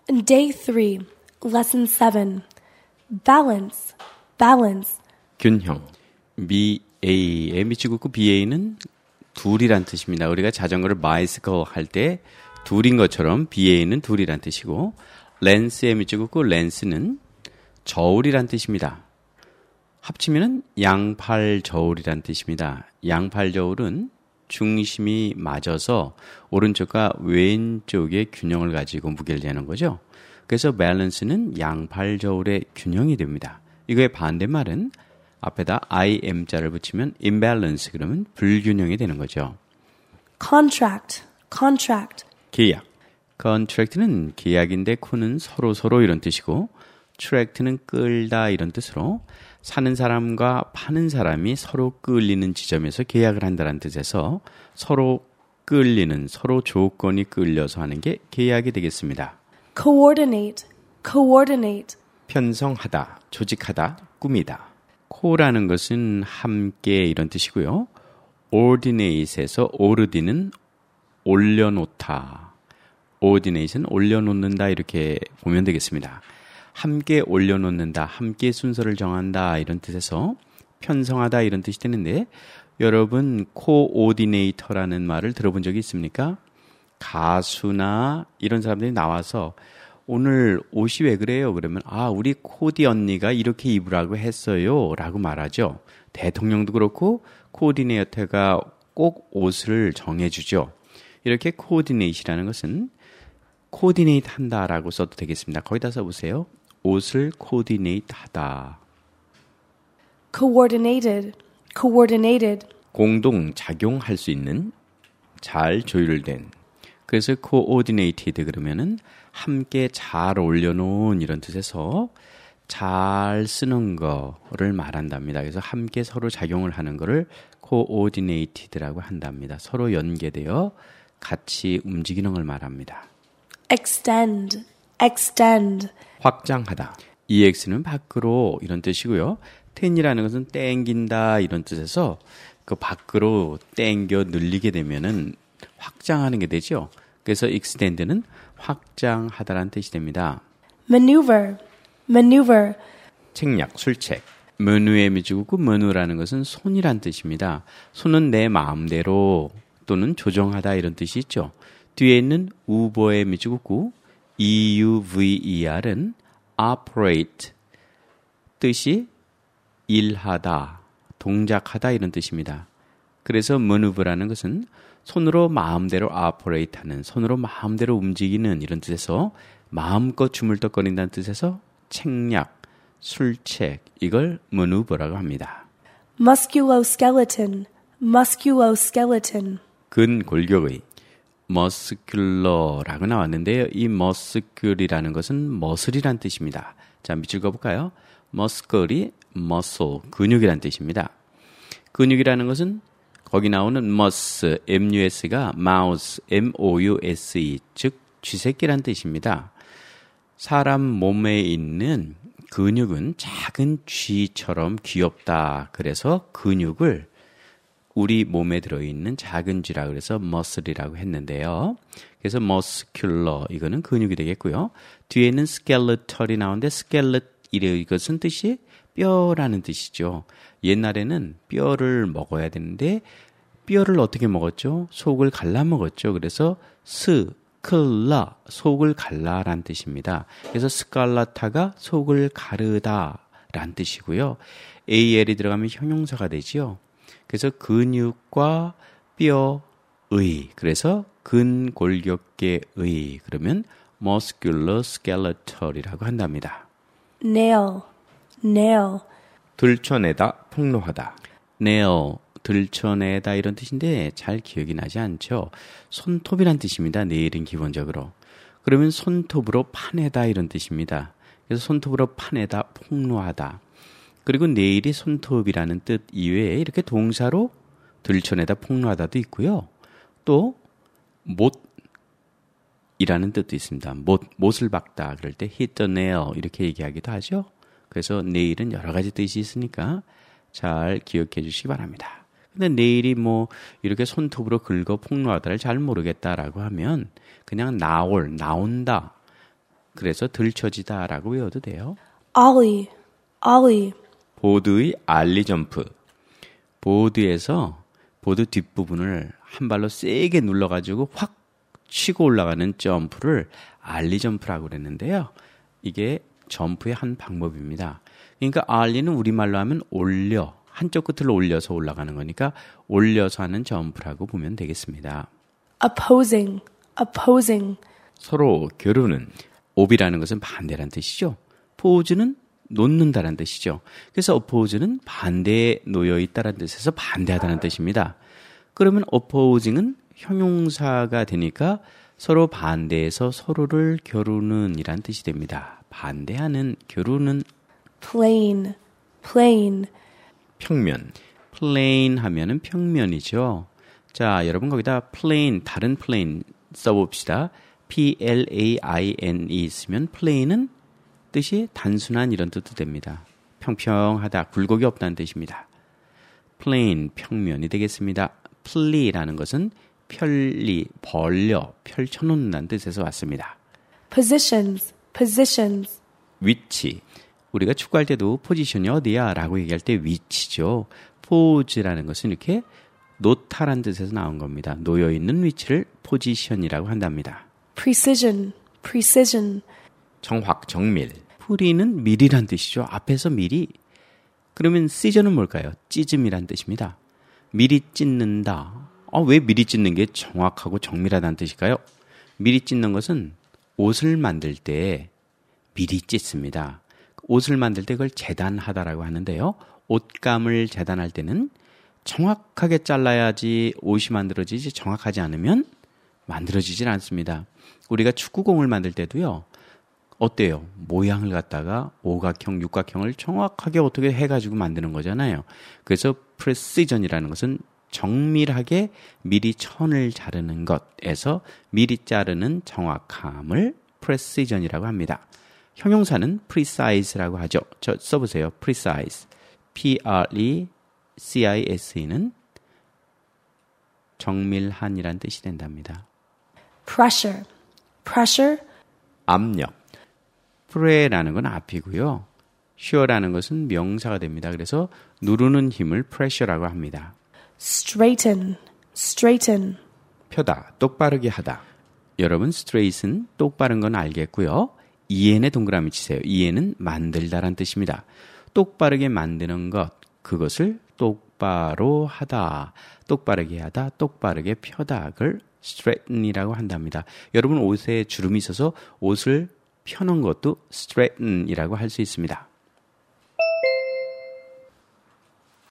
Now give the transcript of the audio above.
Day 3, Lesson 7. Balance, balance. 균형. BA의 미치국구 BA는 둘이란 뜻입니다. 우리가 자전거를 bicycle 할 때 둘인 것처럼 BA는 둘이란 뜻이고 렌스의 미치국구 렌스는 저울이란 뜻입니다. 합치면은 양팔 저울이란 뜻입니다. 양팔 저울은 중심이 맞아서 오른쪽과 왼쪽의 균형을 가지고 무게를 재는 거죠. 그래서 밸런스는 양팔 저울의 균형이 됩니다. 이거의 반대말은 앞에다 IM자를 붙이면 imbalance 그러면 불균형이 되는 거죠. Contract, contract. 계약. contract는 계약인데 코는 서로 이런 뜻이고 트랙트는 끌다 이런 뜻으로 사는 사람과 파는 사람이 서로 끌리는 지점에서 계약을 한다는 뜻에서 서로 끌리는 서로 조건이 끌려서 하는 게 계약이 되겠습니다. Coordinate, coordinate. 편성하다, 조직하다, 꾸미다. 코라는 것은 함께 이런 뜻이고요. ordinate에서 ordi는 올려놓다. ordinate는 올려놓는다 이렇게 보면 되겠습니다. 함께 올려놓는다, 함께 순서를 정한다 이런 뜻에서 편성하다 이런 뜻이 되는데 여러분 코오디네이터라는 말을 들어본 적이 있습니까? 가수나 이런 사람들이 나와서 오늘 옷이 왜 그래요? 그러면 우리 코디 언니가 이렇게 입으라고 했어요 라고 말하죠. 대통령도 그렇고 코디네이터가 꼭 옷을 정해주죠. 이렇게 코디네이트라는 것은 코디네이트 한다라고 써도 되겠습니다. 거기다 써보세요. 옷을 코디네이트 하다. Coordinated, coordinated. 공동 작용할 수 있는 잘 조율된. 그래서 coordinated 그러면은 함께 잘 올려놓은 이런 뜻에서 잘 쓰는 거를 말한답니다. 그래서 함께 서로 작용을 하는 거를 coordinated라고 한답니다. 서로 연계되어 같이 움직이는 걸 말합니다. Extend, extend. 확장하다. EX는 밖으로 이런 뜻이고요. 텐이라는 것은 땡긴다 이런 뜻에서 그 밖으로 땡겨 늘리게 되면은 확장하는 게 되죠. 그래서 extend는 확장하다라는 뜻이 됩니다. Maneuver, maneuver. 책략, 술책. menü의 미주국구 menü라는 것은 손이란 뜻입니다. 손은 내 마음대로 또는 조정하다 이런 뜻이 있죠. 뒤에 있는 우버의 미주국구 EUVER은 operate 뜻이 일하다, 동작하다 이런 뜻입니다. 그래서 maneuver라는 것은 손으로 마음대로 operate 하는, 손으로 마음대로 움직이는 이런 뜻에서 마음껏 주물떡거린다는 뜻에서 책략, 술책 이걸 maneuver라고 합니다. Musculoskeleton, musculoskeleton. 근골격의 muscular라고 나왔는데요. 이 muscule이라는 것은 머슬이란 뜻입니다. 자, 밑줄 그어볼까요? muscle이 muscle, 근육이란 뜻입니다. 근육이라는 것은 거기 나오는 mus, mus가 mouse, mouse, 즉 쥐새끼란 뜻입니다. 사람 몸에 있는 근육은 작은 쥐처럼 귀엽다. 그래서 근육을 우리 몸에 들어있는 작은 쥐라 그래서 muscle이라고 했는데요. 그래서 muscular 이거는 근육이 되겠고요. 뒤에는 skeletal이 나오는데 skeletal 이것은 뜻이 뼈라는 뜻이죠. 옛날에는 뼈를 먹어야 되는데 뼈를 어떻게 먹었죠? 속을 갈라 먹었죠. 그래서 스클라 속을 갈라란 뜻입니다. 그래서 스칼라타가 속을 가르다란 뜻이고요. AL이 들어가면 형용사가 되지요. 그래서 근육과 뼈의 그래서 근골격계의 그러면 musculoskeletal이라고 한답니다. Nail, nail. 들춰내다, 폭로하다. nail, 들춰내다 이런 뜻인데 잘 기억이 나지 않죠. 손톱이란 뜻입니다. nail은 기본적으로. 그러면 손톱으로 파내다 이런 뜻입니다. 그래서 손톱으로 파내다, 폭로하다. 그리고 nail이 손톱이라는 뜻 이외에 이렇게 동사로 들춰내다, 폭로하다도 있고요. 또 못이라는 뜻도 있습니다. 못을 박다 그럴 때 hit the nail 이렇게 얘기하기도 하죠. 그래서 nail은 여러 가지 뜻이 있으니까 잘 기억해 주시기 바랍니다. 근데 nail이 이렇게 손톱으로 긁어 폭로하다를 잘 모르겠다라고 하면 그냥 나온다. 그래서 들쳐지다라고 외워도 돼요. ollie, ollie, 보드의 알리 점프. 보드에서 보드 뒷부분을 한 발로 세게 눌러가지고 확 치고 올라가는 점프를 알리 점프라고 그랬는데요. 이게 점프의 한 방법입니다. 그러니까 알리는 우리말로 하면 올려, 한쪽 끝을 올려서 올라가는 거니까 올려서 하는 점프라고 보면 되겠습니다. opposing, opposing, 서로 겨루는, 옵이라는 것은 반대란 뜻이죠. 포즈는 놓는다는 뜻이죠. 그래서 oppose는 반대에 놓여 있다는 뜻에서 반대하다는 뜻입니다. 그러면 opposing은 형용사가 되니까 서로 반대해서 서로를 겨루는 이란 뜻이 됩니다. 반대하는, 겨루는. plain, plain, 평면. plain 하면은 평면이죠. 자, 여러분 거기다 plain, 다른 plain 써봅시다. P-L-A-I-N-E 있으면 plain은 뜻이 단순한 이런 뜻도 됩니다. 평평하다, 굴곡이 없다는 뜻입니다. plain, 평면이 되겠습니다. ple라는 것은 편리, 벌려, 펼쳐놓는다는 뜻에서 왔습니다. positions, positions, 위치. 우리가 축구할 때도 포지션이 어디야? 라고 얘기할 때 위치죠. 포즈라는 것은 이렇게 놓다란 뜻에서 나온 겁니다. 놓여있는 위치를 포지션이라고 한답니다. precision, precision, 정확, 정밀. 프리는 밀이란 뜻이죠. 앞에서 밀이. 그러면 시저는 뭘까요? 찢음이란 뜻입니다. 밀이 찢는다. 왜 밀이 찢는 게 정확하고 정밀하다는 뜻일까요? 밀이 찢는 것은 옷을 만들 때 밀이 찢습니다. 옷을 만들 때 그걸 재단하다라고 하는데요. 옷감을 재단할 때는 정확하게 잘라야지 옷이 만들어지지 정확하지 않으면 만들어지질 않습니다. 우리가 축구공을 만들 때도요. 어때요? 모양을 갖다가 오각형, 육각형을 정확하게 어떻게 해가지고 만드는 거잖아요. 그래서 precision이라는 것은 정밀하게 미리 천을 자르는 것에서 미리 자르는 정확함을 precision이라고 합니다. 형용사는 precise라고 하죠. 저 써보세요. precise. P-R-E-C-I-S-E는 정밀한이란 뜻이 된답니다. pressure, pressure, 압력. 프레라는 건 앞이고요. sure라는 것은 명사가 됩니다. 그래서 누르는 힘을 pressure라고 합니다. straighten, straighten, 펴다, 똑바르게 하다. 여러분 straight은 똑바른 건 알겠고요. EN에 동그라미 치세요. EN은 만들다란 뜻입니다. 똑바르게 만드는 것, 그것을 똑바로 하다, 똑바르게 하다, 똑바르게 펴다, 그걸 straighthen이라고 한답니다. 여러분 옷에 주름이 있어서 옷을 펴는 것도 straighthen이라고 할 수 있습니다.